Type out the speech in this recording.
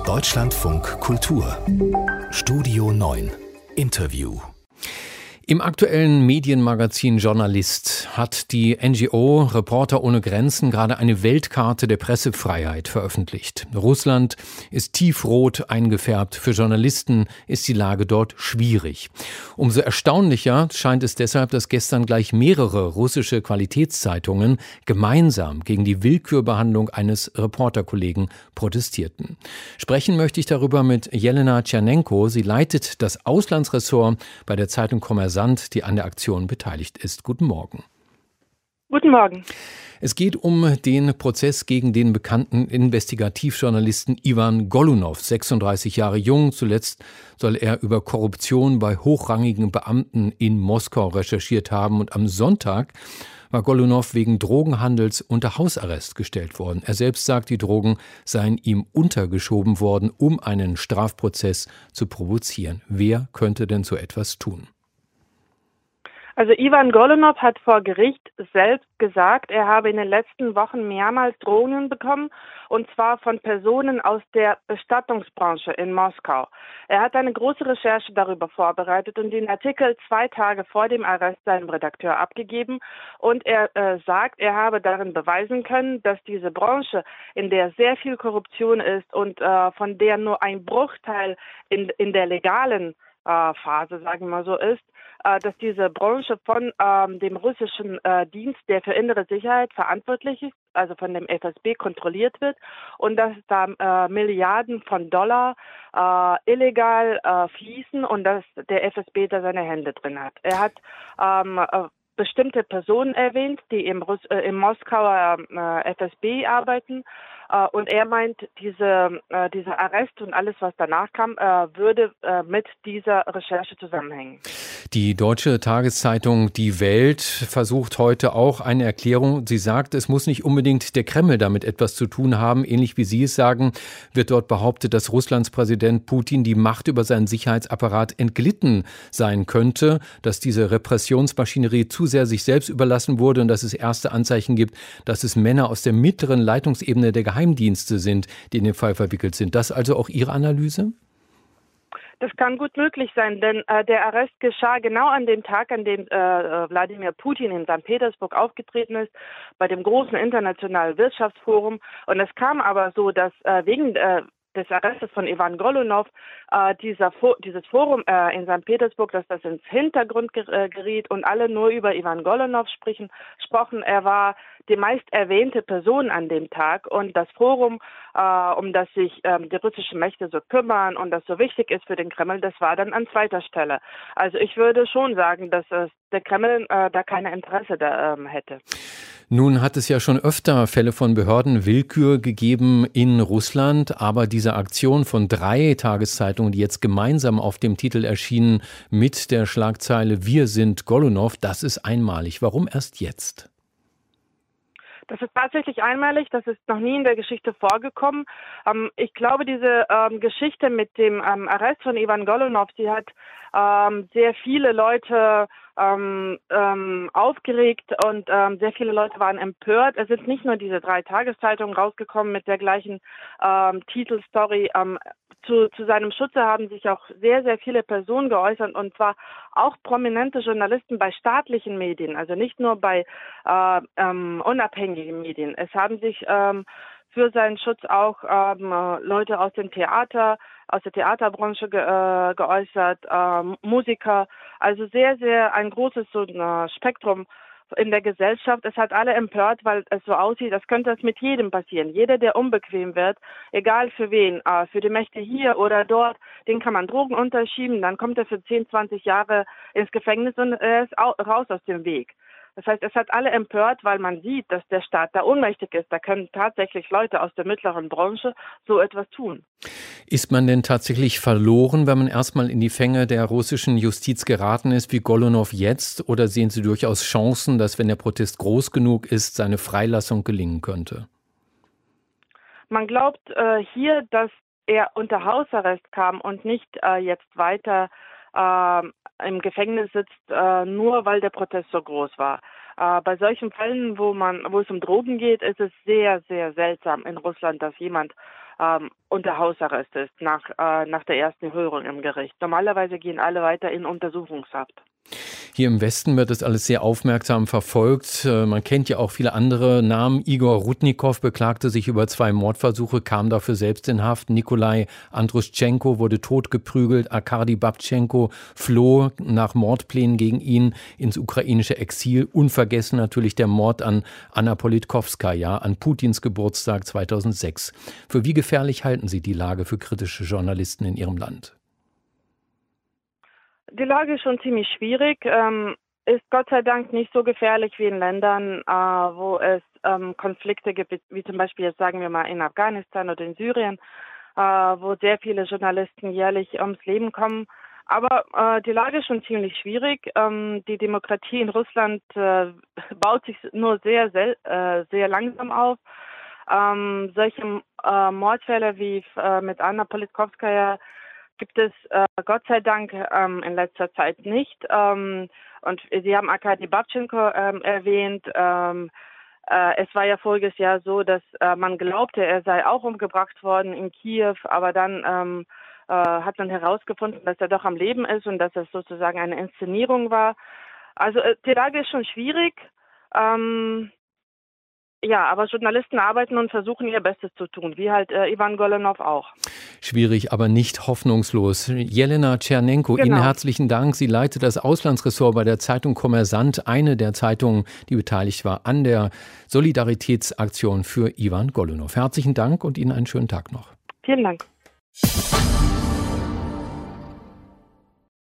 Deutschlandfunk Kultur Studio 9 Interview. Im aktuellen Medienmagazin Journalist hat die NGO Reporter ohne Grenzen gerade eine Weltkarte der Pressefreiheit veröffentlicht. Russland ist tiefrot eingefärbt. Für Journalisten ist die Lage dort schwierig. Umso erstaunlicher scheint es deshalb, dass gestern gleich mehrere russische Qualitätszeitungen gemeinsam gegen die Willkürbehandlung eines Reporterkollegen protestierten. Sprechen möchte ich darüber mit Jelena Tschernenko. Sie leitet das Auslandsressort bei der Zeitung Kommersant, die an der Aktion beteiligt ist. Guten Morgen. Guten Morgen. Es geht um den Prozess gegen den bekannten Investigativjournalisten Iwan Golunov, 36 Jahre jung. Zuletzt soll er über Korruption bei hochrangigen Beamten in Moskau recherchiert haben. Und am Sonntag war Golunov wegen Drogenhandels unter Hausarrest gestellt worden. Er selbst sagt, die Drogen seien ihm untergeschoben worden, um einen Strafprozess zu provozieren. Wer könnte denn so etwas tun? Also Iwan Golunov hat vor Gericht selbst gesagt, er habe in den letzten Wochen mehrmals Drohungen bekommen, und zwar von Personen aus der Bestattungsbranche in Moskau. Er hat eine große Recherche darüber vorbereitet und den Artikel 2 Tage vor dem Arrest seinem Redakteur abgegeben. Und er sagt, er habe darin beweisen können, dass diese Branche, in der sehr viel Korruption ist und von der nur ein Bruchteil in der legalen Phase, sagen wir mal so, ist, dass diese Branche von dem russischen Dienst, der für innere Sicherheit verantwortlich ist, also von dem FSB kontrolliert wird, und dass da Milliarden von Dollar illegal fließen und dass der FSB da seine Hände drin hat. Er hat bestimmte Personen erwähnt, die im Moskauer FSB arbeiten. Und er meint, dieser Arrest und alles, was danach kam, würde mit dieser Recherche zusammenhängen. Die deutsche Tageszeitung Die Welt versucht heute auch eine Erklärung. Sie sagt, es muss nicht unbedingt der Kreml damit etwas zu tun haben. Ähnlich wie Sie es sagen, wird dort behauptet, dass Russlands Präsident Putin die Macht über seinen Sicherheitsapparat entglitten sein könnte, dass diese Repressionsmaschinerie zu sehr sich selbst überlassen wurde und dass es erste Anzeichen gibt, dass es Männer aus der mittleren Leitungsebene der Geheimdienste sind, die in den Fall verwickelt sind. Das also auch Ihre Analyse? Das kann gut möglich sein, denn der Arrest geschah genau an dem Tag, an dem Wladimir Putin in St. Petersburg aufgetreten ist, bei dem großen internationalen Wirtschaftsforum. Und es kam aber so, dass wegen des Arrestes von Iwan Golunov dieses Forum in St. Petersburg, dass das ins Hintergrund geriet und alle nur über Iwan Golunov sprachen. Er war die meist erwähnte Person an dem Tag, und das Forum, um das sich die russischen Mächte so kümmern und das so wichtig ist für den Kreml, das war dann an zweiter Stelle. Also ich würde schon sagen, dass der Kreml da kein Interesse hätte. Nun hat es ja schon öfter Fälle von Behördenwillkür gegeben in Russland, aber diese Aktion von 3 Tageszeitungen, die jetzt gemeinsam auf dem Titel erschienen mit der Schlagzeile "Wir sind Golunov", das ist einmalig. Warum erst jetzt? Das ist tatsächlich einmalig, das ist noch nie in der Geschichte vorgekommen. Ich glaube, diese Geschichte mit dem Arrest von Iwan Golunov, die hat sehr viele Leute aufgeregt und sehr viele Leute waren empört. Es sind nicht nur diese 3 Tageszeitungen rausgekommen mit der gleichen Titelstory. Zu seinem Schutze haben sich auch sehr, sehr viele Personen geäußert, und zwar auch prominente Journalisten bei staatlichen Medien, also nicht nur bei unabhängigen Medien. Es haben sich für seinen Schutz auch Leute aus der Theaterbranche geäußert, Musiker, also sehr, sehr ein großes Spektrum in der Gesellschaft. Es hat alle empört, weil es so aussieht, als könnte es mit jedem passieren. Jeder, der unbequem wird, egal für wen, für die Mächte hier oder dort, den kann man Drogen unterschieben, dann kommt er für 10, 20 Jahre ins Gefängnis und er ist raus aus dem Weg. Das heißt, es hat alle empört, weil man sieht, dass der Staat da ohnmächtig ist. Da können tatsächlich Leute aus der mittleren Branche so etwas tun. Ist man denn tatsächlich verloren, wenn man erstmal in die Fänge der russischen Justiz geraten ist, wie Golunov jetzt? Oder sehen Sie durchaus Chancen, dass, wenn der Protest groß genug ist, seine Freilassung gelingen könnte? Man glaubt hier, dass er unter Hausarrest kam und nicht jetzt weiter im Gefängnis sitzt, nur weil der Protest so groß war. Bei solchen Fällen, wo es um Drogen geht, ist es sehr, sehr seltsam in Russland, dass jemand unter Hausarrest ist nach der ersten Hörung im Gericht. Normalerweise gehen alle weiter in Untersuchungshaft. Hier im Westen wird das alles sehr aufmerksam verfolgt. Man kennt ja auch viele andere Namen. Igor Rudnikow beklagte sich über 2 Mordversuche, kam dafür selbst in Haft. Nikolai Andruschenko wurde totgeprügelt. Arkadi Babtschenko floh nach Mordplänen gegen ihn ins ukrainische Exil. Unvergessen natürlich der Mord an Anna Politkovskaja an Putins Geburtstag 2006. Für wie gefährlich halten Sie die Lage für kritische Journalisten in Ihrem Land? Die Lage ist schon ziemlich schwierig, ist Gott sei Dank nicht so gefährlich wie in Ländern, wo es Konflikte gibt, wie zum Beispiel jetzt sagen wir mal in Afghanistan oder in Syrien, wo sehr viele Journalisten jährlich ums Leben kommen. Aber die Lage ist schon ziemlich schwierig. Die Demokratie in Russland baut sich nur sehr langsam auf. Solche Mordfälle wie mit Anna Politkovskaja gibt es Gott sei Dank in letzter Zeit nicht. Und Sie haben Arkadi Babtschenko erwähnt. Es war ja voriges Jahr so, dass man glaubte, er sei auch umgebracht worden in Kiew, aber dann hat man herausgefunden, dass er doch am Leben ist und dass es sozusagen eine Inszenierung war. Also die Lage ist schon schwierig. Ja, aber Journalisten arbeiten und versuchen ihr Bestes zu tun, wie halt Iwan Golunov auch. Schwierig, aber nicht hoffnungslos. Jelena Tschernenko, genau. Ihnen herzlichen Dank. Sie leitet das Auslandsressort bei der Zeitung Kommersant, eine der Zeitungen, die beteiligt war an der Solidaritätsaktion für Iwan Golunov. Herzlichen Dank und Ihnen einen schönen Tag noch. Vielen Dank.